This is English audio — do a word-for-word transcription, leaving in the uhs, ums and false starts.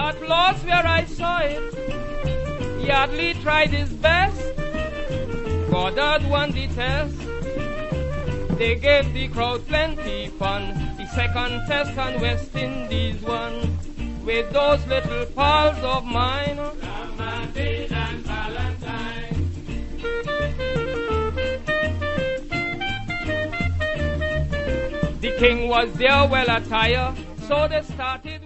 got lost where I saw it. Yardley tried his best. Goddard won the test. They gave the crowd plenty fun. The second test on West Indies won. With those little pals of mine, Lamartine and Valentine. The king was there well attired, so they started